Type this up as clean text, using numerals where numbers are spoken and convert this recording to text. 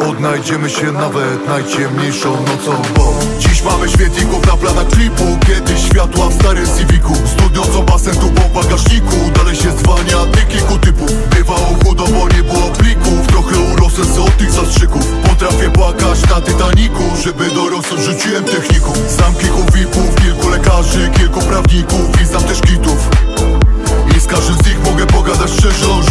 Odnajdziemy się nawet najciemniejszą nocą, bo dziś mamy świetlików na planach klipu. Kiedyś światła w starym Civicu, studio co basen tu po bagażniku. Dalej się zwalnia kilku typów. Bywało chudo, bo nie było plików. Trochę urosłem z od tych zastrzyków. Potrafię płakać na Titaniku. Żeby dorosnąć rzuciłem techniką. Znam kilku VIP-ów, kilku lekarzy, kilku prawników i znam też kitów. I z każdym z nich mogę pogadać szczerze o